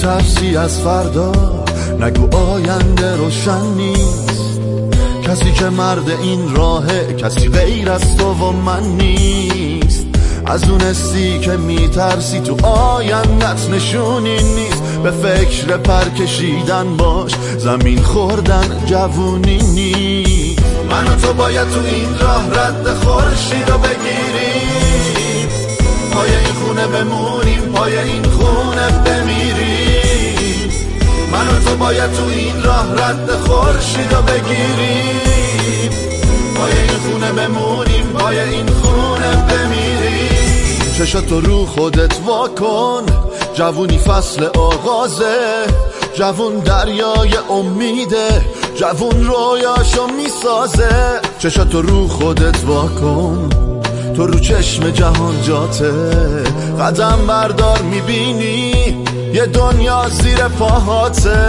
میترسی از فردا، نگو آینده روشن نیست. کسی که مرد این راهه کسی غیر از تو و من نیست. از اون حسی که میترسی تو آیندت نشونی نیست. به فکر پر کشیدن باش، زمین خوردن جوونی نیست. من و تو باید تو این راه رد خورشید رو بگیریم، پای این خونه بمونیم، پای این خونه بمیریم. من و تو باید تو این راه رد خورشید رو بگیریم، پای این خونه بمونیم، پای این خونه بمیریم. چشاتو رو خودت واکن، جوونی فصل آغازه، جوون دریای امیده، جوون رویاشو میسازه. چشاتو رو خودت واکن، تو رو چشم جهان جاته، قدم بردار میبینی یه دنیا زیر پاهاته.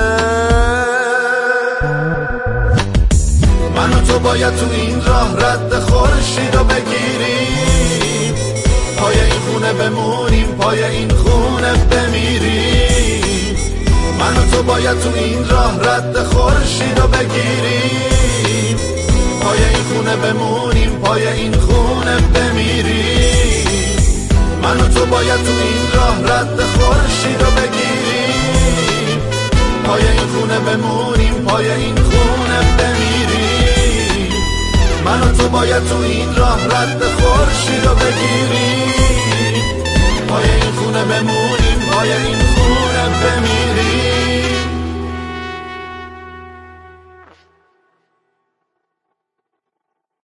من و تو باید تو این راه رد خورشید رو بگیریم، پای این خونه بمونیم، پای این خونه بمیریم. من و تو باید تو این راه رد خورشید رو بگیریم، پای این خونه بمونیم، پای این خونه بمیریم. من و تو باید تو این راه رد خورشید رو بگیریم، پای این خونه بمونیم، پای این خونه بمیریم. من و تو باید تو این راه رد خورشید رو بگیریم، پای این خونه بمونیم، پای این خونه بمیریم.